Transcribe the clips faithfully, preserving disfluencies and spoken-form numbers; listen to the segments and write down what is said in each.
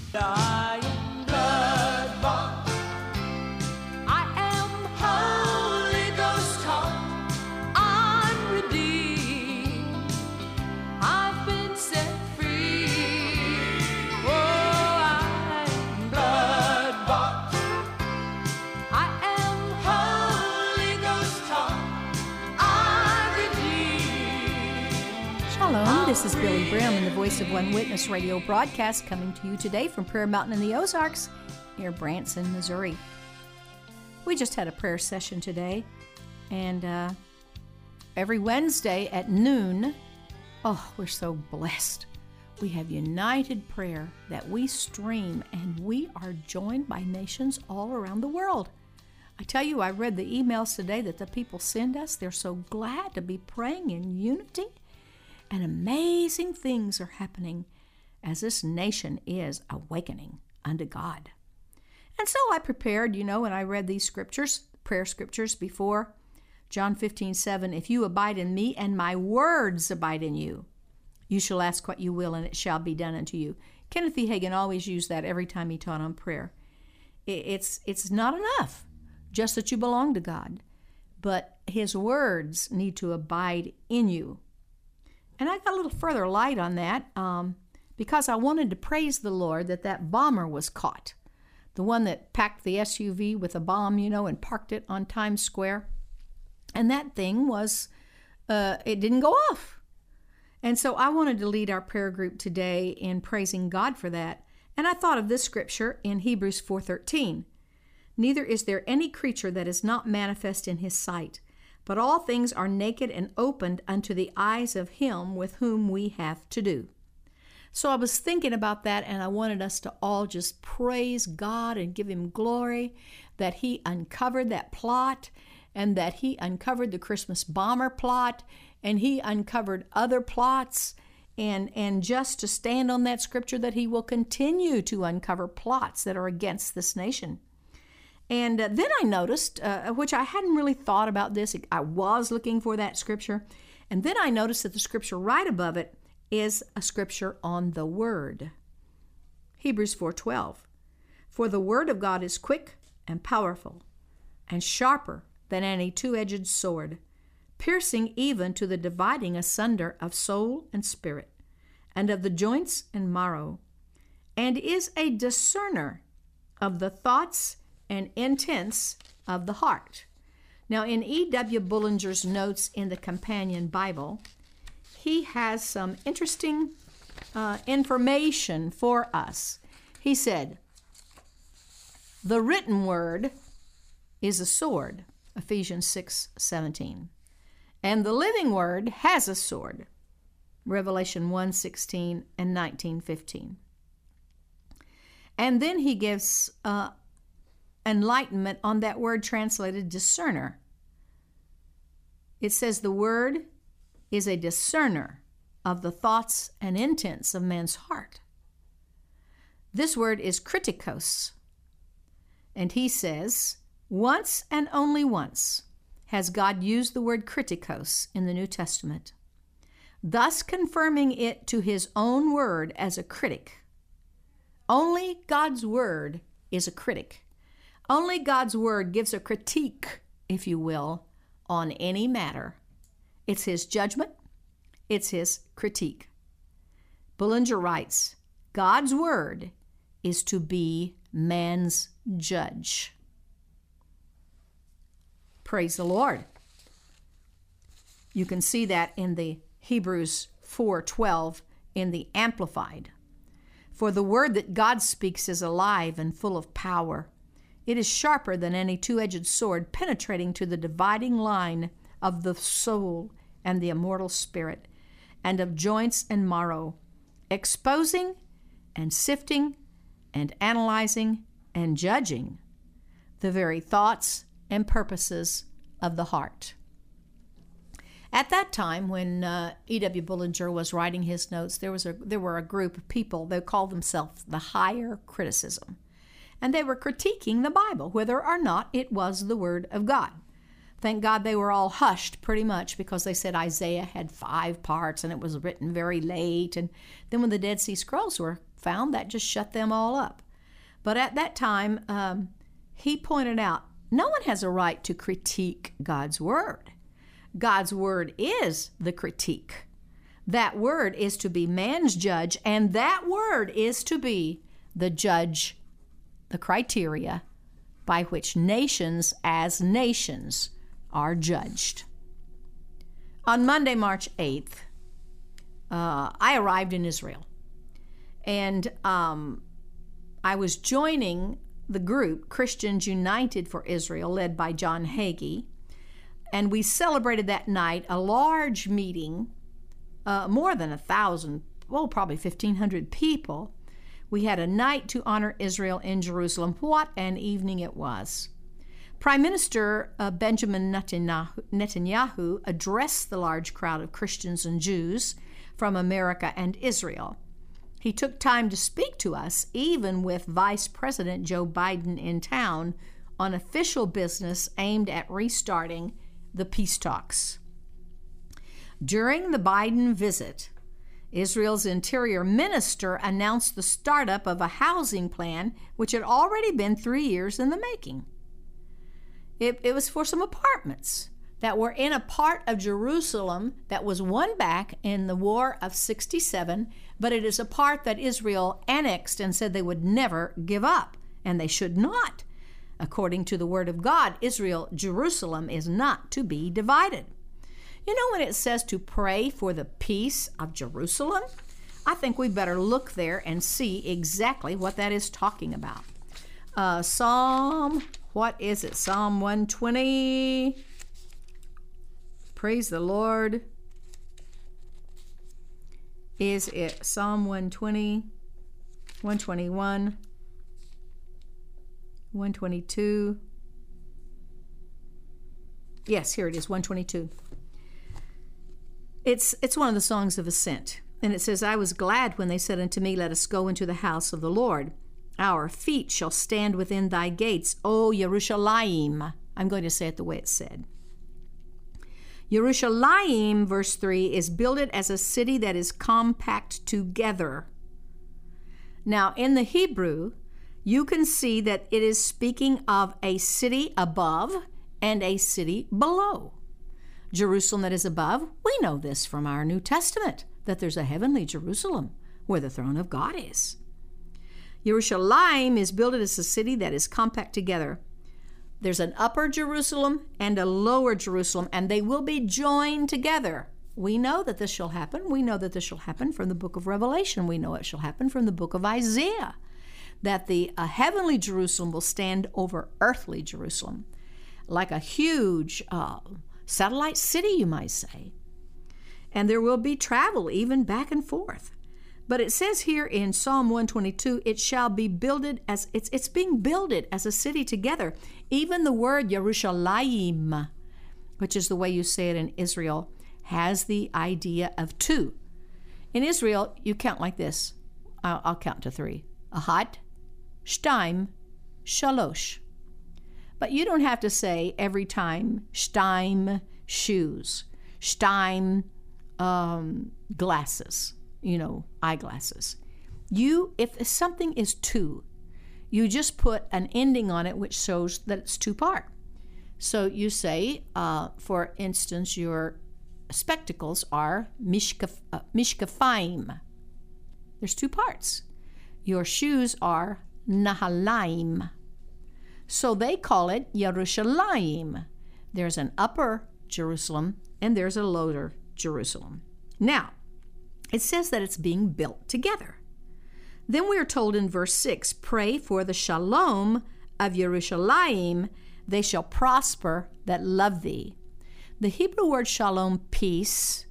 I am blood-bought. I am Holy Ghost taught. I'm redeemed. I've been set free. Oh, I am blood-bought. I am Holy Ghost taught. I'm redeemed. Shalom, this is Billy Brim in the Voice of One Witness radio broadcast coming to you today from Prayer Mountain in the Ozarks near Branson, Missouri. We just had a prayer session today, and uh, every Wednesday at noon, oh, we're so blessed. We have united prayer that we stream, and we are joined by nations all around the world. I tell you, I read the emails today that the people send us. They're so glad to be praying in unity. And amazing things are happening as this nation is awakening unto God. And so I prepared, you know, and I read these scriptures, prayer scriptures before. John fifteen seven, if you abide in me and my words abide in you, you shall ask what you will and it shall be done unto you. Kenneth E. Hagin always used that every time he taught on prayer. It's, it's not enough just that you belong to God, but his words need to abide in you. And I got a little further light on that um, because I wanted to praise the Lord that that bomber was caught. The one that packed the S U V with a bomb, you know, and parked it on Times Square. And that thing was, uh, it didn't go off. And so I wanted to lead our prayer group today in praising God for that. And I thought of this scripture in Hebrews four thirteen. Neither is there any creature that is not manifest in his sight, but all things are naked and opened unto the eyes of him with whom we have to do. So I was thinking about that, and I wanted us to all just praise God and give him glory that he uncovered that plot, and that he uncovered the Christmas bomber plot, and he uncovered other plots, and, and just to stand on that scripture that he will continue to uncover plots that are against this nation. And uh, then I noticed, uh, which I hadn't really thought about this, I was looking for that scripture, and then I noticed that the scripture right above it is a scripture on the Word. Hebrews four twelve. For the Word of God is quick and powerful, and sharper than any two-edged sword, piercing even to the dividing asunder of soul and spirit, and of the joints and marrow, and is a discerner of the thoughts and intents of the heart. Now, in E W Bullinger's notes in the Companion Bible, he has some interesting uh, information for us. He said, the written word is a sword, Ephesians six seventeen, and the living word has a sword, Revelation one sixteen and nineteen fifteen. And then he gives uh, enlightenment on that word translated discerner. It says the word is a discerner of the thoughts and intents of man's heart. This word is kritikos. And he says, once and only once has God used the word kritikos in the New Testament, thus confirming it to his own word as a critic. Only God's word is a critic. Only God's word gives a critique, if you will, on any matter. It's his judgment. It's his critique. Bullinger writes, God's word is to be man's judge. Praise the Lord. You can see that in the Hebrews four twelve in the Amplified. For the word that God speaks is alive and full of power. It is sharper than any two-edged sword, penetrating to the dividing line of the soul and the immortal spirit, and of joints and marrow, exposing and sifting and analyzing and judging the very thoughts and purposes of the heart. At that time, when uh, E W Bullinger was writing his notes, there was a there were a group of people that called themselves the Higher Criticism, and they were critiquing the Bible, whether or not it was the Word of God. Thank God they were all hushed pretty much, because they said Isaiah had five parts and it was written very late. And then when the Dead Sea Scrolls were found that just shut them all up. But at that time, um, he pointed out, no one has a right to critique God's word. God's word is the critique. That word is to be man's judge, and that word is to be the judge, the criteria by which nations as nations are judged. On Monday, March eighth, uh, I arrived in Israel, and um, I was joining the group Christians United for Israel, led by John Hagee, and we celebrated that night a large meeting, uh, more than a thousand, well, probably fifteen hundred people. We had a night to honor Israel in Jerusalem. What an evening it was. Prime Minister uh, Benjamin Netanyahu, Netanyahu addressed the large crowd of Christians and Jews from America and Israel. He took time to speak to us, even with Vice President Joe Biden in town, on official business aimed at restarting the peace talks. During the Biden visit, Israel's interior minister announced the startup of a housing plan which had already been three years in the making. It, it was for some apartments that were in a part of Jerusalem that was won back in the War of sixty-seven, but it is a part that Israel annexed and said they would never give up, and they should not. According to the Word of God, Israel, Jerusalem is not to be divided. You know, when it says to pray for the peace of Jerusalem, I think we better look there and see exactly what that is talking about. Uh, Psalm, what is it? Psalm one twenty. Praise the Lord. Is it Psalm one twenty, one twenty-one, one twenty-two? Yes, here it is, one twenty-two. It's it's one of the songs of ascent. And it says, I was glad when they said unto me, let us go into the house of the Lord. Our feet shall stand within thy gates, O Yerushalayim. I'm going to say it the way it's said. Yerushalayim, verse three, is builded as a city that is compact together. Now, in the Hebrew, you can see that it is speaking of a city above and a city below. Jerusalem that is above, we know this from our New Testament, that there's a heavenly Jerusalem where the throne of God is. Yerushalayim is builded as a city that is compact together. There's an upper Jerusalem and a lower Jerusalem, and they will be joined together. We know that this shall happen. We know that this shall happen from the book of Revelation. We know it shall happen from the book of Isaiah, that the uh, heavenly Jerusalem will stand over earthly Jerusalem, like a huge uh, satellite city, you might say. And there will be travel even back and forth. But it says here in Psalm one twenty-two, it shall be builded as, it's, it's being builded as a city together. Even the word Yerushalayim, which is the way you say it in Israel, has the idea of two. In Israel, you count like this. I'll, I'll count to three. Ahad, shtaim, shalosh. But you don't have to say every time shtaim shoes, shtaim um, glasses. You know, eyeglasses. You, if something is two, you just put an ending on it which shows that it's two-part. So you say, uh, for instance, your spectacles are mishkaf, uh, mishkafaim. There's two parts. Your shoes are nahalaim. So they call it Yerushalayim. There's an upper Jerusalem and there's a lower Jerusalem. Now, it says that it's being built together. Then we are told in verse six, pray for the shalom of Yerushalayim, they shall prosper that love thee. The Hebrew word shalom, peace,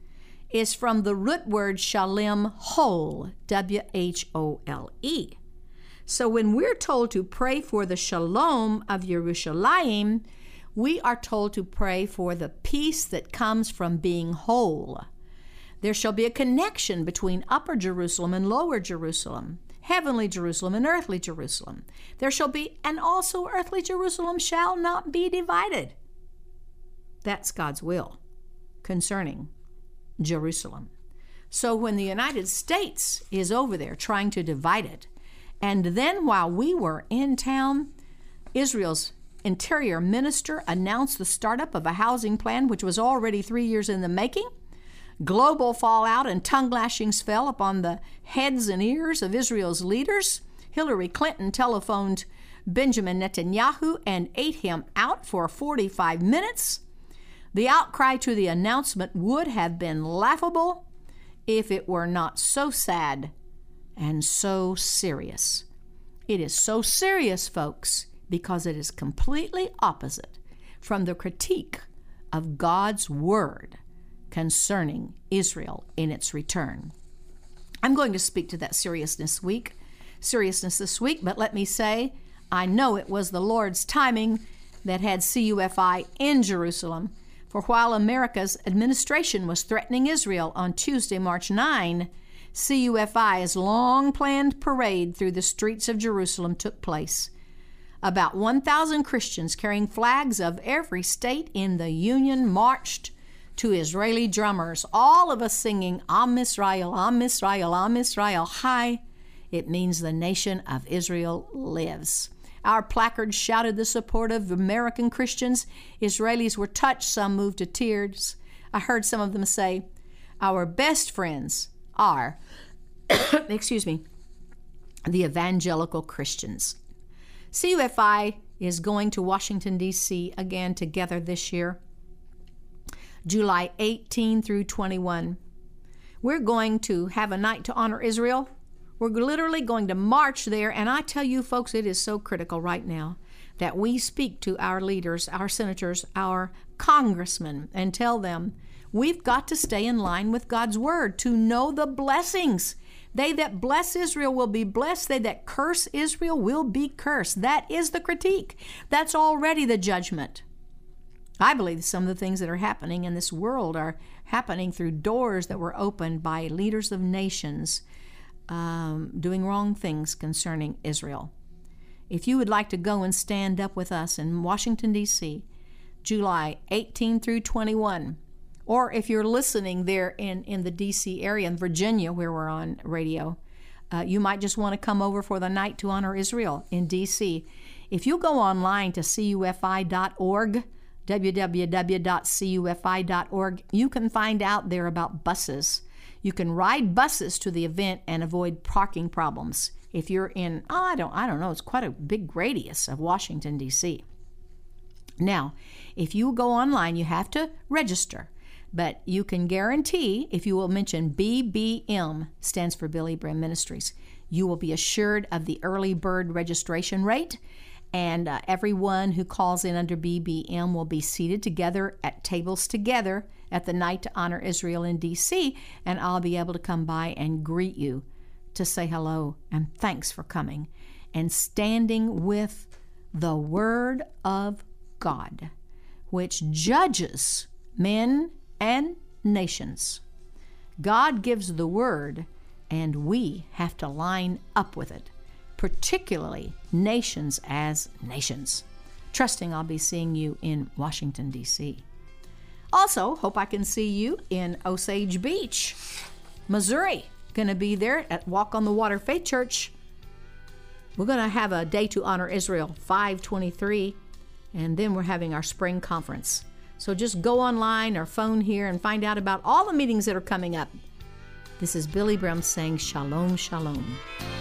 is from the root word shalem, whole, W H O L E. So when we're told to pray for the shalom of Yerushalayim, we are told to pray for the peace that comes from being whole. There shall be a connection between Upper Jerusalem and Lower Jerusalem, heavenly Jerusalem and earthly Jerusalem. There shall be, and also earthly Jerusalem shall not be divided. That's God's will concerning Jerusalem. So when the United States is over there trying to divide it, and then while we were in town, Israel's Interior Minister announced the startup of a housing plan which was already three years in the making. Global fallout and tongue lashings fell upon the heads and ears of Israel's leaders. Hillary Clinton telephoned Benjamin Netanyahu and ate him out for forty-five minutes. The outcry to the announcement would have been laughable if it were not so sad and so serious. It is so serious, folks, because it is completely opposite from the critique of God's word concerning Israel in its return. I'm going to speak to that seriousness week, seriousness this week, but let me say, I know it was the Lord's timing that had C U F I in Jerusalem, for while America's administration was threatening Israel on Tuesday, March ninth, C U F I's long-planned parade through the streets of Jerusalem took place. About one thousand Christians carrying flags of every state in the Union marched to Israeli drummers, all of us singing, Am Israel, Am Israel, Am Israel, Hi. It means the nation of Israel lives. Our placards shouted the support of American Christians. Israelis were touched, some moved to tears. I heard some of them say, our best friends are, excuse me, the evangelical Christians. C U F I is going to Washington, D C again together this year, July eighteenth through twenty-first. We're going to have a night to honor Israel. We're literally going to march there, and I tell you, folks, it is so critical right now that we speak to our leaders, our senators, our congressmen, and tell them we've got to stay in line with God's word to know the blessings. They that bless Israel will be blessed. They that curse Israel will be cursed. That is the critique. That's already the judgment. I believe some of the things that are happening in this world are happening through doors that were opened by leaders of nations um, doing wrong things concerning Israel. If you would like to go and stand up with us in Washington, D C, July eighteenth through twenty-first, or if you're listening there in, in the D C area, in Virginia, where we're on radio, uh, you might just want to come over for the night to honor Israel in D C. If you go online to C U F I dot org, w w w dot c u f i dot org, you can find out there about buses. You can ride buses to the event and avoid parking problems. If you're in, oh, I don't, I don't know, it's quite a big radius of Washington, D C. Now, if you go online, you have to register. But you can guarantee, if you will mention B B M, stands for Billy Brim Ministries, you will be assured of the early bird registration rate, and uh, everyone who calls in under B B M will be seated together at tables together at the Night to Honor Israel in D C, and I'll be able to come by and greet you to say hello and thanks for coming and standing with the Word of God, which judges men and nations. God gives the word, and we have to line up with it, particularly nations as nations. Trusting I'll be seeing you in Washington, D C. Also, hope I can see you in Osage Beach, Missouri. Going to be there at Walk on the Water Faith Church. We're going to have a Day to Honor Israel, five twenty-three, and then we're having our spring conference. So just go online or phone here and find out about all the meetings that are coming up. This is Billy Brim saying shalom, shalom.